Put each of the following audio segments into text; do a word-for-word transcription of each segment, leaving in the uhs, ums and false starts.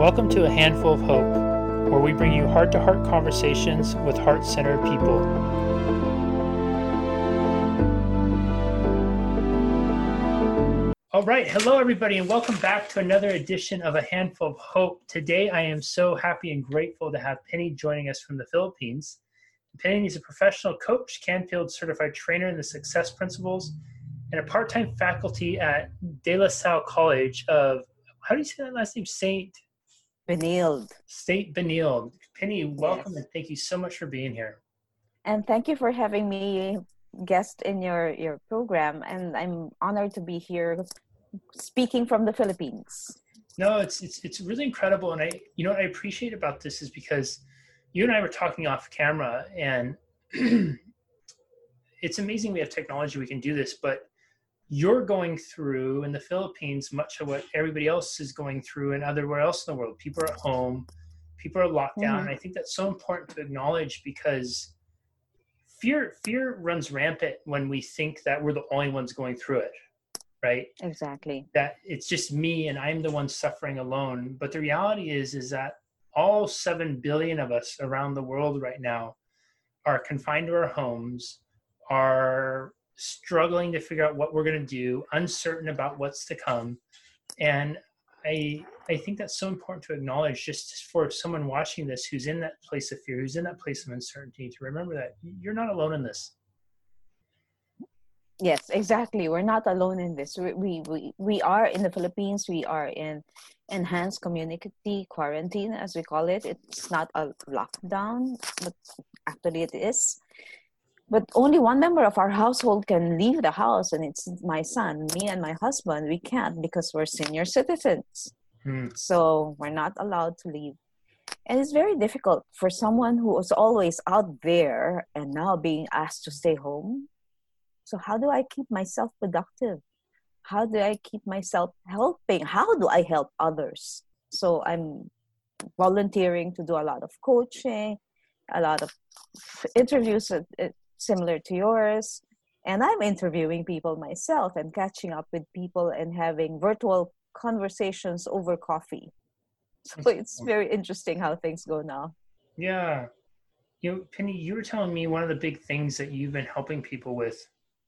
Welcome to A Handful of Hope, where we bring you heart-to-heart conversations with heart-centered people. All right, hello everybody, and welcome back to another edition of A Handful of Hope. Today, I am so happy and grateful to have Penny joining us from the Philippines. Penny is a professional coach, Canfield certified trainer in the Success Principles, and a part-time faculty at De La Salle College of, how do you say that last name? Saint Benilde. Saint Benilde. Penny, welcome, yes. And thank you so much for being here. And thank you for having me guest in your, your program. And I'm honored to be here speaking from the Philippines. No, it's it's it's really incredible. And I, you know, what I appreciate about this is because you and I were talking off camera, and it's amazing we have technology, we can do this, but you're going through in the Philippines much of what everybody else is going through and everywhere else in the world. People are at home, people are locked down. Mm-hmm. And I think that's so important to acknowledge, because fear fear runs rampant when we think that we're the only ones going through it, right? Exactly. That it's just me and I'm the one suffering alone. But the reality is, is that all seven billion of us around the world right now are confined to our homes, are struggling to figure out what we're going to do, uncertain about what's to come. And I I think that's so important to acknowledge, just for someone watching this who's in that place of fear, who's in that place of uncertainty, to remember that you're not alone in this. Yes, exactly. We're not alone in this. We we we, we are in the Philippines. We are in enhanced community quarantine, as we call it. It's not a lockdown, but actually it is. But only one member of our household can leave the house, and it's my son. Me and my husband, we can't because we're senior citizens. Hmm. So we're not allowed to leave. And it's very difficult for someone who was always out there and now being asked to stay home. So how do I keep myself productive? How do I keep myself helping? How do I help others? So I'm volunteering to do a lot of coaching, a lot of interviews similar to yours. And I'm interviewing people myself and catching up with people and having virtual conversations over coffee. So it's very interesting how things go now. Yeah. You know, Penny, you were telling me one of the big things that you've been helping people with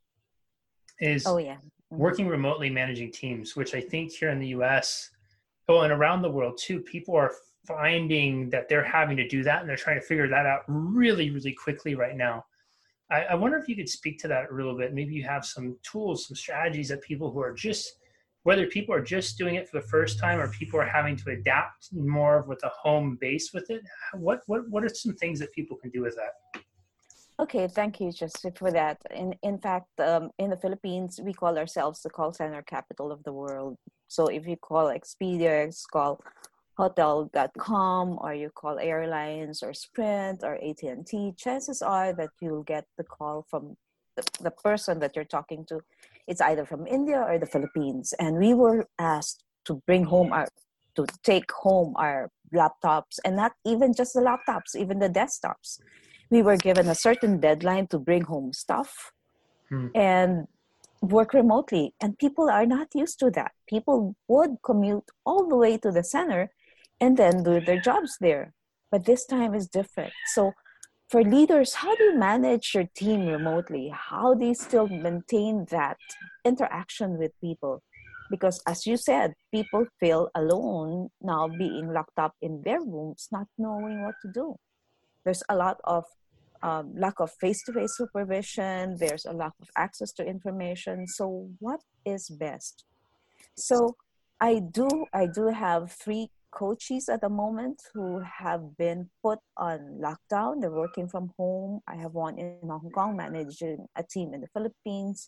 is oh, yeah. Mm-hmm. working remotely, managing teams, which I think here in the U S, oh, and around the world too, people are finding that they're having to do that, and they're trying to figure that out really, really quickly right now. I, I wonder if you could speak to that a little bit. Maybe you have some tools, some strategies that people who are just, whether people are just doing it for the first time or people are having to adapt more with a home base with it. What what what are some things that people can do with that? Okay, thank you, Justin, for that. In in fact, um, in the Philippines, we call ourselves the call center capital of the world. So if you call Expedia, call hotel dot com, or you call airlines or Sprint or A T and T, chances are that you'll get the call from the, the person that you're talking to. It's either from India or the Philippines. And we were asked to bring home our, to take home our laptops, and not even just the laptops, even the desktops. We were given a certain deadline to bring home stuff hmm. and work remotely. And people are not used to that. People would commute all the way to the center and then do their jobs there. But this time is different. So for leaders, how do you manage your team remotely? How do you still maintain that interaction with people? Because as you said, people feel alone now, being locked up in their rooms, not knowing what to do. There's a lot of um, lack of face-to-face supervision. There's a lack of access to information. So what is best? So I do, I do have three coaches at the moment who have been put on lockdown. They're working from home. I have one in Hong Kong managing a team in the Philippines.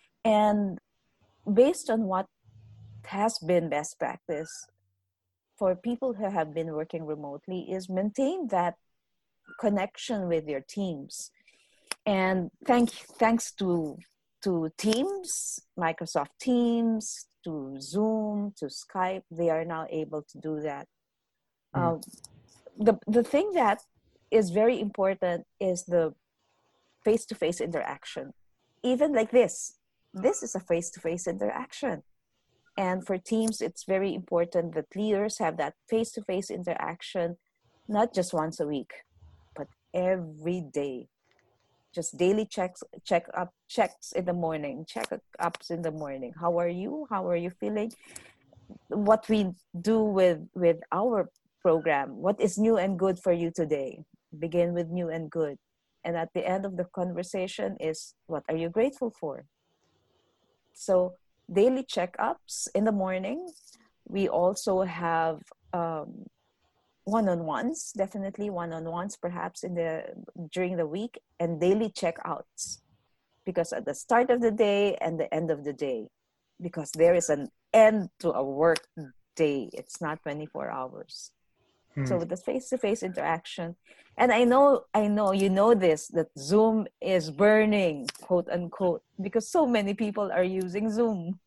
And based on what has been best practice for people who have been working remotely is maintain that connection with your teams. And thank, thanks to, to Teams, Microsoft Teams, to Zoom, to Skype, they are now able to do that. Mm. Uh, the the thing that is very important is the face-to-face interaction. Even like this, this is a face-to-face interaction. And for teams, it's very important that leaders have that face-to-face interaction, not just once a week, but every day. Just daily checks, check up, checks in the morning, check ups in the morning. How are you? How are you feeling? What we do with with our program. What is new and good for you today? Begin with new and good. And at the end of the conversation is, what are you grateful for? So daily checkups in the morning. We also have um, one-on-ones, definitely one-on-ones, perhaps in the during the week, and daily checkouts, because at the start of the day and the end of the day, because there is an end to a work day. It's not twenty-four hours. Hmm. So with the face-to-face interaction, and I know, I know you know this, that Zoom is burning, quote unquote, because so many people are using Zoom.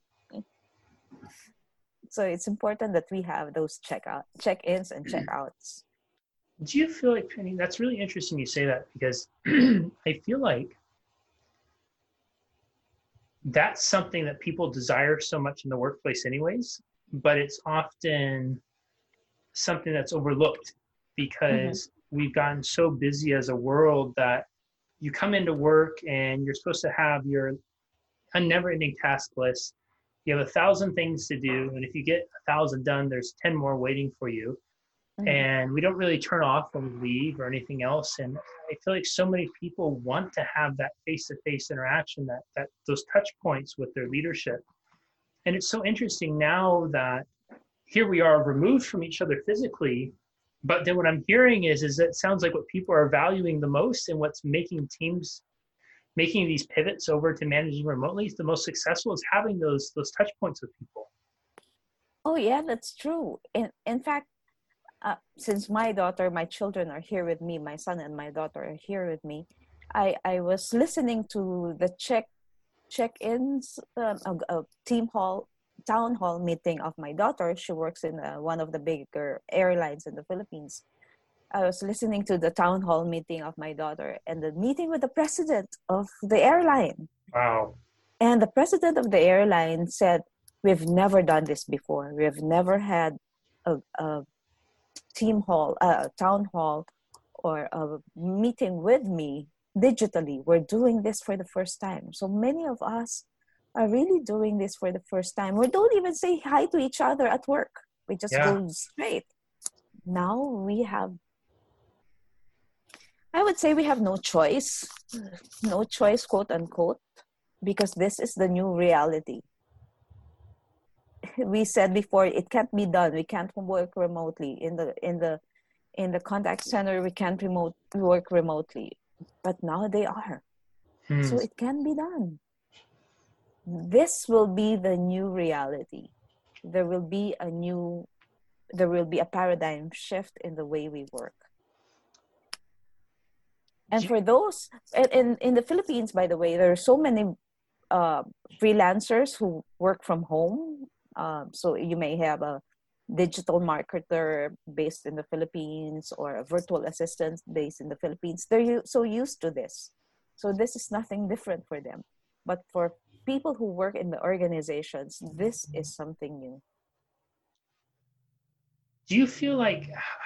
So it's important that we have those check-out, check-ins and check-outs. Do you feel like, I mean, that's really interesting you say that, because I feel like that's something that people desire so much in the workplace anyways, but it's often something that's overlooked because mm-hmm. we've gotten so busy as a world that you come into work and you're supposed to have your a never-ending task list. You have a thousand things to do, and if you get a thousand done, there's ten more waiting for you. Mm-hmm. And we don't really turn off when we leave or anything else. And I feel like so many people want to have that face-to-face interaction, that that those touch points with their leadership. And it's so interesting now that here we are removed from each other physically, but then what I'm hearing is, is it sounds like what people are valuing the most and what's making teams, making these pivots over to managing remotely is the most successful is having those those touch points with people. Oh yeah, that's true. In in fact, uh, since my daughter, my children are here with me, my son and my daughter are here with me, I I was listening to the check check-ins, um, a, a team hall. town hall meeting of my daughter. She works in uh, one of the bigger airlines in the Philippines. I was listening to the town hall meeting of my daughter and the meeting with the president of the airline. Wow. And the president of the airline said, we've never done this before. We've never had a, a team hall, a town hall, or a meeting with me digitally. We're doing this for the first time. So many of us are really doing this for the first time. We don't even say hi to each other at work. We just yeah. go straight. Now we have, I would say we have no choice, no choice, quote unquote, because this is the new reality. We said before, it can't be done. We can't work remotely in the in the in the contact center. We can't remote work remotely, but now they are. Hmm. So it can be done. This will be the new reality. There will be a new, there will be a paradigm shift in the way we work. And for those, in, in the Philippines, by the way, there are so many uh, freelancers who work from home. Um, so you may have a digital marketer based in the Philippines or a virtual assistant based in the Philippines. They're so used to this. So this is nothing different for them. But for people who work in the organizations, this is something new. Do you feel like,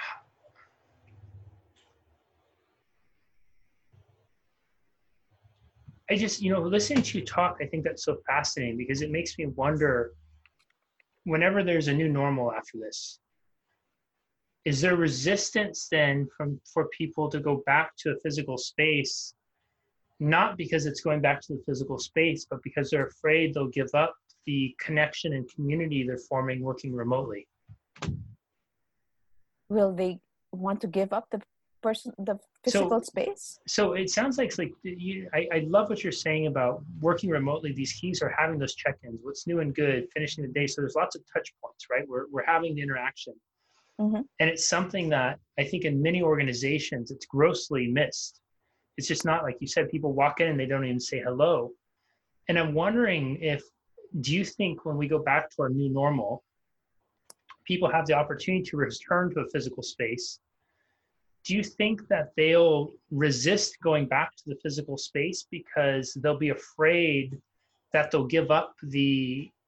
I just, you know, listening to you talk, I think that's so fascinating because it makes me wonder, whenever there's a new normal after this, is there resistance then from for people to go back to a physical space? Not because it's going back to the physical space, but because they're afraid they'll give up the connection and community they're forming working remotely. Will they want to give up the person, the physical so, space? So it sounds like, like you, I, I love what you're saying about working remotely. These keys are having those check-ins, what's new and good, finishing the day. So there's lots of touch points, right? We're, we're having the interaction. Mm-hmm. And it's something that I think in many organizations, it's grossly missed. It's just not, like you said, people walk in and they don't even say hello. And I'm wondering if, do you think when we go back to our new normal, people have the opportunity to return to a physical space? Do you think that they'll resist going back to the physical space because they'll be afraid that they'll give up the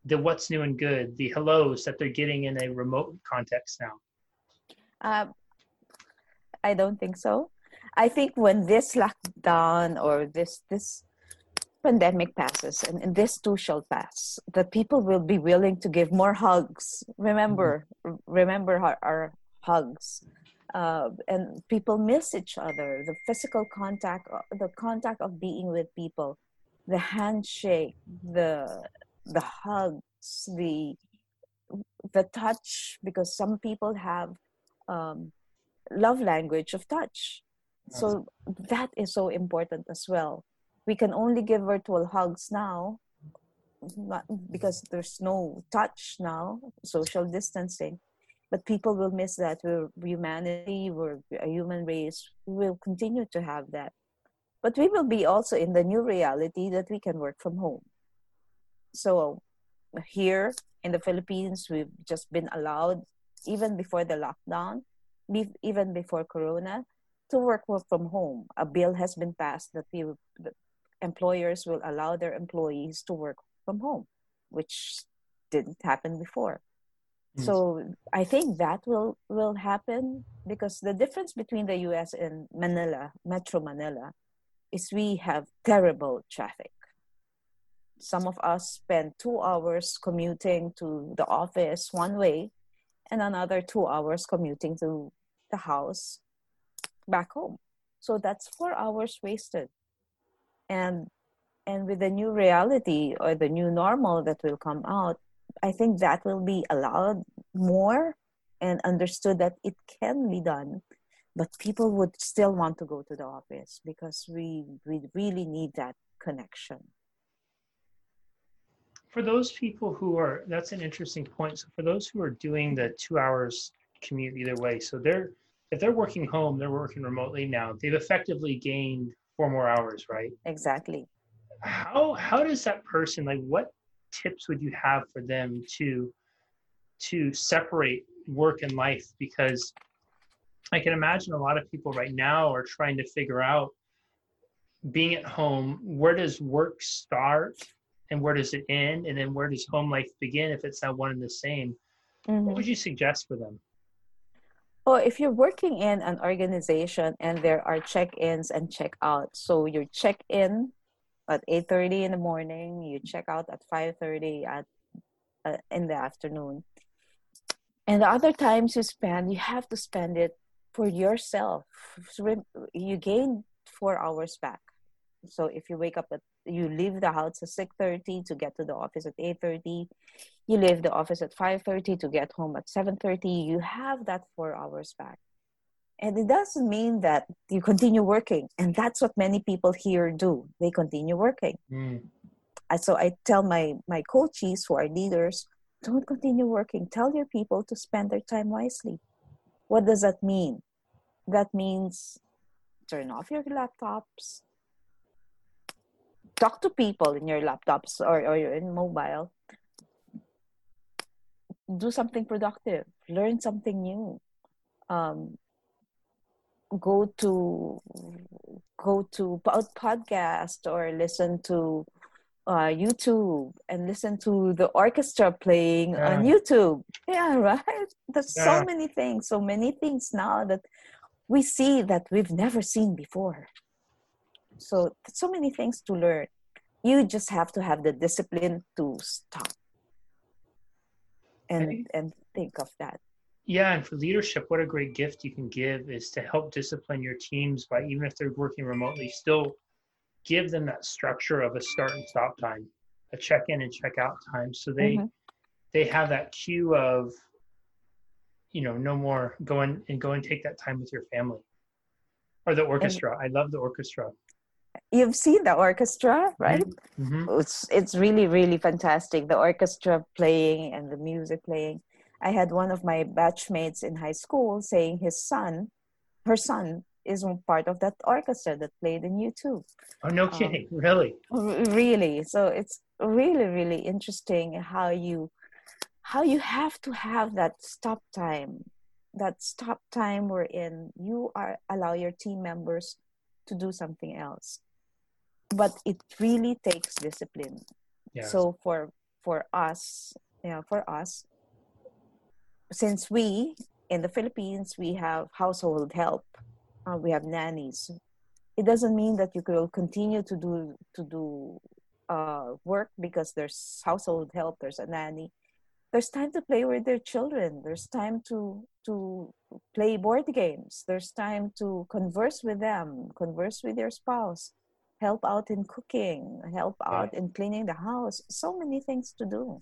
the what's new and good, the hellos that they're getting in a remote context now? Uh, I don't think so. I think when this lockdown or this this pandemic passes, and, and this too shall pass, that people will be willing to give more hugs. Remember, mm-hmm. remember our, our hugs. Uh, and people miss each other. The physical contact, the contact of being with people, the handshake, the the hugs, the the touch, because some people have um, love language of touch. So that is so important as well. We can only give virtual hugs now, not because there's no touch now, social distancing. But people will miss that. We're humanity, we're a human race. We will continue to have that. But we will be also in the new reality that we can work from home. So here in the Philippines, we've just been allowed, even before the lockdown, even before Corona, to work from home. A bill has been passed that we, the employers will allow their employees to work from home, which didn't happen before. Mm. So I think that will, will happen, because the difference between the U S and Manila, Metro Manila, is we have terrible traffic. Some of us spend two hours commuting to the office one way, and another two hours commuting to the house back home. So that's four hours wasted. And and with the new reality or the new normal that will come out, I think that will be allowed more and understood that it can be done. But people would still want to go to the office because we we really need that connection. For those people who are, that's an interesting point. So for those who are doing the two hours commute either way, so they're, if they're working home, they're working remotely now, they've effectively gained four more hours, right? Exactly. How how does that person, like, what tips would you have for them to to separate work and life? Because I can imagine a lot of people right now are trying to figure out, being at home, where does work start and where does it end? And then where does home life begin if it's not one and the same? Mm-hmm. What would you suggest for them? Well, if you're working in an organization and there are check-ins and check-outs, so you check in at eight thirty in the morning, you check out at five thirty at uh, in the afternoon. And the other times you spend, you have to spend it for yourself. You gain four hours back. So if you wake up at, you leave the house at six thirty to get to the office at eight thirty, you leave the office at five thirty to get home at seven thirty, you have that four hours back. And it doesn't mean that you continue working. And that's what many people here do. They continue working. Mm. So I tell my, my coaches who are leaders, don't continue working. Tell your people to spend their time wisely. What does that mean? That means turn off your laptops, talk to people in your laptops or, or in mobile, do something productive, learn something new, um, go to go to podcast or listen to uh, YouTube and listen to the orchestra playing yeah. on YouTube. Yeah, right? There's yeah. so many things, so many things now that we see that we've never seen before. So, so many things to learn. You just have to have the discipline to stop and think, and think of that. Yeah, and for leadership, what a great gift you can give is to help discipline your teams by, even if they're working remotely, still give them that structure of a start and stop time, a check-in and check-out time, so they mm-hmm. they have that cue of, you know, no more go in and go and take that time with your family. Or the orchestra. And I love the orchestra. You've seen the orchestra, right? Mm-hmm. It's it's really, really fantastic. The orchestra playing and the music playing. I had one of my batchmates in high school saying his son, her son, is part of that orchestra that played in YouTube. Oh, no kidding. Um, really? Really. So it's really, really interesting how you how you have to have that stop time. That stop time wherein you are allow your team members to do something else. But it really takes discipline. Yes. So for for us, you know, for us, since we in the Philippines we have household help, uh, we have nannies. It doesn't mean that you will continue to do to do uh, work because there's household help, there's a nanny. There's time to play with their children. There's time to to play board games. There's time to converse with them, converse with your spouse, help out in cooking, help Yeah. out in cleaning the house. So many things to do.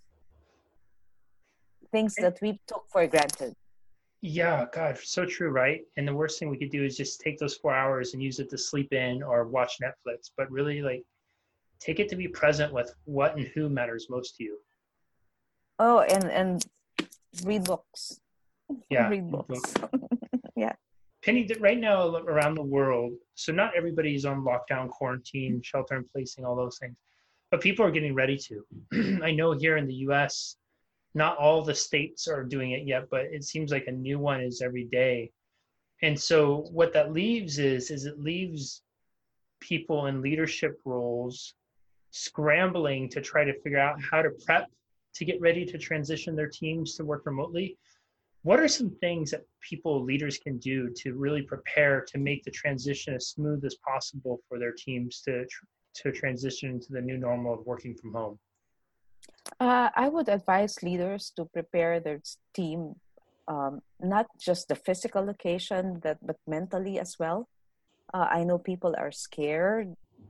Things that we took for granted. Yeah, God, so true, right? And the worst thing we could do is just take those four hours and use it to sleep in or watch Netflix, but really like take it to be present with what and who matters most to you. Oh, and and read books. Yeah. Read books. Yeah. Penny, right now around the world, so not everybody's on lockdown, quarantine, shelter in placing, all those things, but people are getting ready to. I know here in the U S, not all the states are doing it yet, but it seems like a new one is every day. And so what that leaves is, is it leaves people in leadership roles scrambling to try to figure out how to prep to get ready to transition their teams to work remotely. What are some things that people, leaders can do to really prepare to make the transition as smooth as possible for their teams to, to transition into the new normal of working from home? Uh, I would advise leaders to prepare their team, um, not just the physical location, that but mentally as well. Uh, I know people are scared.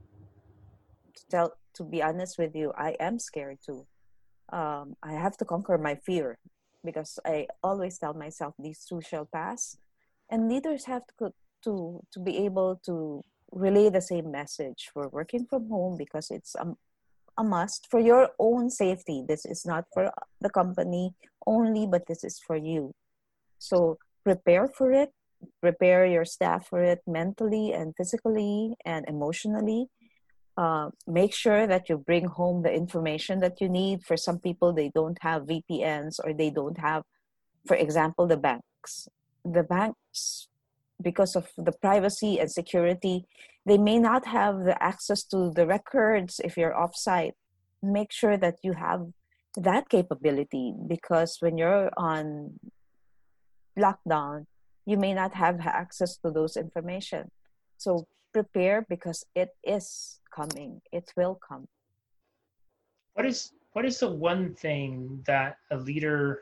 To tell, to be honest with you, I am scared too. Um, I have to conquer my fear because I always tell myself these too shall pass, and leaders have to to to be able to relay the same message. We're working from home because it's um, a must for your own safety. This is not for the company only, but this is for you. So prepare for it, prepare your staff for it mentally and physically and emotionally. Uh, make sure that you bring home the information that you need. For some people, they don't have V P Ns, or they don't have, for example, the banks. The banks, because of the privacy and security, they may not have the access to the records if you're offsite. Make sure that you have that capability, because when you're on lockdown, you may not have access to those information. So prepare, because it is coming. It will come. What is what is the one thing that a leader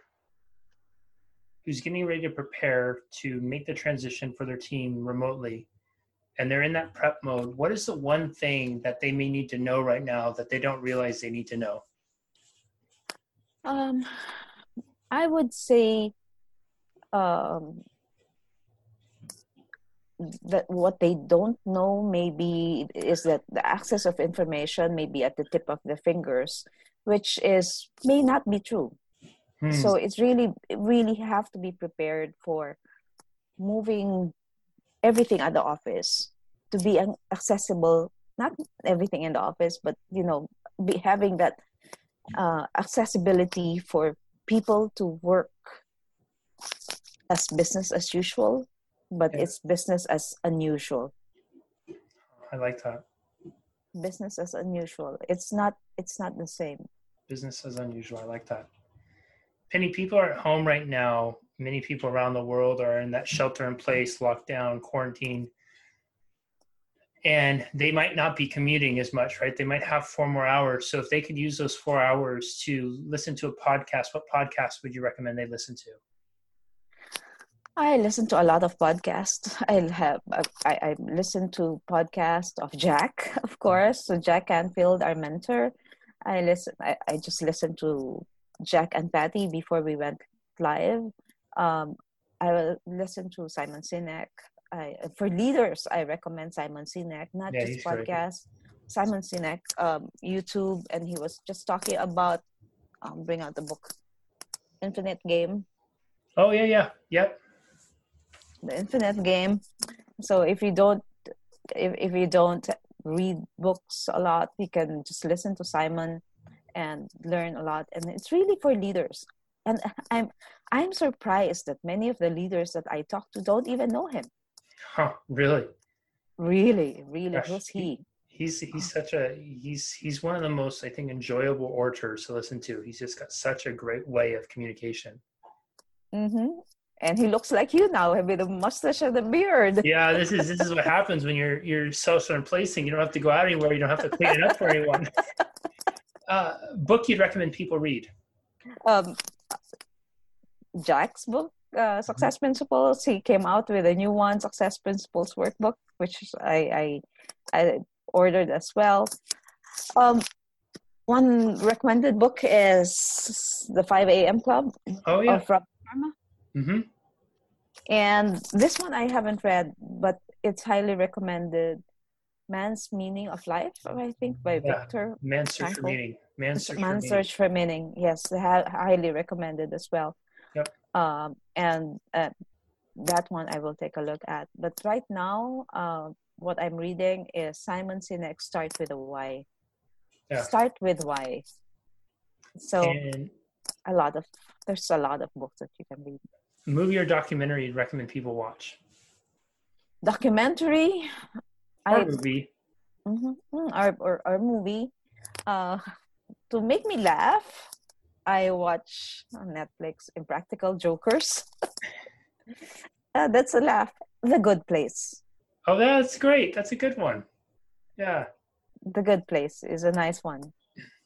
who's getting ready to prepare to make the transition for their team remotely, and they're in that prep mode, what is the one thing that they may need to know right now that they don't realize they need to know? Um, I would say um, that what they don't know maybe is that the access of information may be at the tip of the fingers, which is may not be true. Hmm. So it's really really have to be prepared for moving everything at the office to be accessible. Not everything in the office, but you know, be having that uh, accessibility for people to work as business as usual, but yeah. It's business as unusual. I like that. Business as unusual. It's not. It's not the same. Business as unusual. I like that. Penny, people are at home right now. Many people around the world are in that shelter in place, lockdown, quarantine, and they might not be commuting as much, right? They might have four more hours. So if they could use those four hours to listen to a podcast, what podcast would you recommend they listen to? I listen to a lot of podcasts. I have I, I listen to podcasts of Jack, of course. So Jack Canfield, our mentor. I listen. I, I just listened to Jack and Patty before we went live. Um, I will listen to Simon Sinek. I, for leaders, I recommend Simon Sinek, not yeah, just podcasts. Simon Sinek, um, YouTube, and he was just talking about um, bring out the book, Infinite Game. Oh yeah, yeah, yep. The Infinite Game. So if you don't, if if you don't read books a lot, you can just listen to Simon and learn a lot. And it's really for leaders. And I'm I'm surprised that many of the leaders that I talk to don't even know him. Huh? Really? Really, really. Gosh, who's he? He's he's such a he's he's one of the most, I think, enjoyable orators to listen to. He's just got such a great way of communication. Mm-hmm. And he looks like you now with the mustache and the beard. Yeah, this is this is what happens when you're you're self-replacing. You don't have to go out anywhere. You don't have to clean it up for anyone. Uh, book you'd recommend people read? Um, Jack's book, uh, Success Principles. He came out with a new one, Success Principles Workbook, which I I, I ordered as well. Um, one recommended book is The five a.m. Club. Oh yeah, of Robin Sharma. Mm-hmm. And this one I haven't read, but it's highly recommended. Man's Meaning of Life, I think, by yeah. Victor. Man's Search for Meaning. Man's Search, Man's for, Search for Meaning. Yes, ha- highly recommended as well. Yep. Um, and uh, that one I will take a look at. But right now, uh, what I'm reading is Simon Sinek's Start with a Why. Yeah. Start with Why. So and a lot of there's a lot of books that you can read. Movie or documentary you'd recommend people watch? Documentary. Or I, movie. Mm-hmm, or, or or movie. Uh, to make me laugh, I watch on Netflix Impractical Jokers. uh, that's a laugh. The Good Place. Oh, that's great. That's a good one. Yeah. The Good Place is a nice one.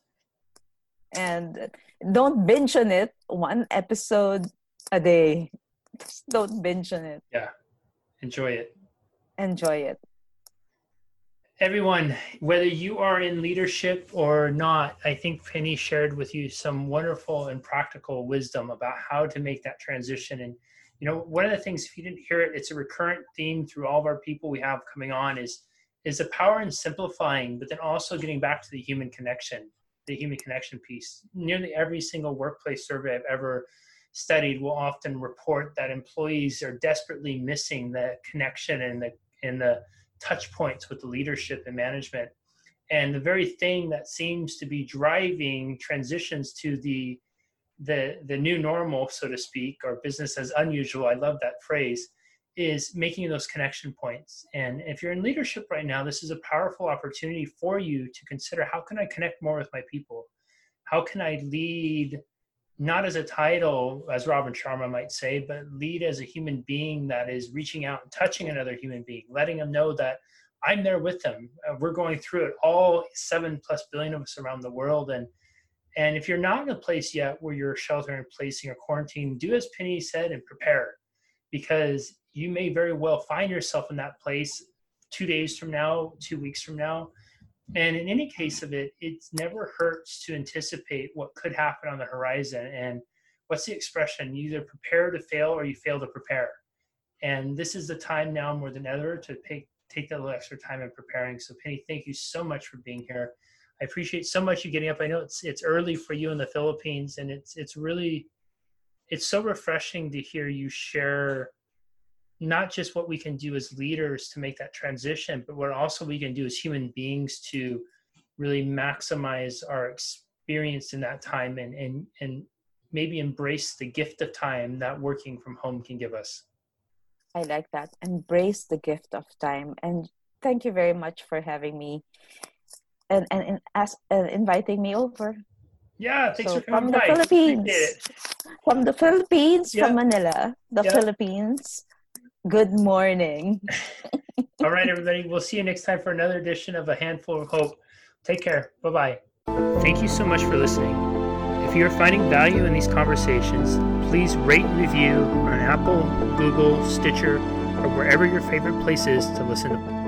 And don't binge on it. One episode a day. Just don't binge on it. Yeah. Enjoy it. Enjoy it. Everyone, whether you are in leadership or not, I think Penny shared with you some wonderful and practical wisdom about how to make that transition. And, you know, one of the things, if you didn't hear it, it's a recurrent theme through all of our people we have coming on is, is the power in simplifying, but then also getting back to the human connection, the human connection piece. Nearly every single workplace survey I've ever studied will often report that employees are desperately missing the connection and the, and the, touch points with the leadership and management. And the very thing that seems to be driving transitions to the the the new normal, so to speak, or business as unusual, I love that phrase, is making those connection points. And if you're in leadership right now, this is a powerful opportunity for you to consider, how can I connect more with my people? How can I lead not as a title, as Robin Sharma might say, but lead as a human being that is reaching out and touching another human being, letting them know that I'm there with them. Uh, we're going through it, all seven plus billion of us around the world. And and if you're not in a place yet where you're sheltering in placing or quarantine, do as Penny said and prepare, because you may very well find yourself in that place two days from now, two weeks from now. And in any case of it, it never hurts to anticipate what could happen on the horizon. And what's the expression? You either prepare to fail or you fail to prepare. And this is the time now more than ever to take, take that little extra time in preparing. So Penny, thank you so much for being here. I appreciate so much you getting up. I know it's it's early for you in the Philippines, and it's it's really, it's so refreshing to hear you share not just what we can do as leaders to make that transition, but what also we can do as human beings to really maximize our experience in that time and, and, and maybe embrace the gift of time that working from home can give us. I like that. Embrace the gift of time. And thank you very much for having me and, and, and ask, uh, inviting me over. Yeah, thanks so for coming from the by. Philippines. From the Philippines, yeah. from Manila, the yeah. Philippines. Good morning. All right, everybody. We'll see you next time for another edition of A Handful of Hope. Take care. Bye-bye. Thank you so much for listening. If you're finding value in these conversations, please rate and review on Apple, Google, Stitcher, or wherever your favorite place is to listen to.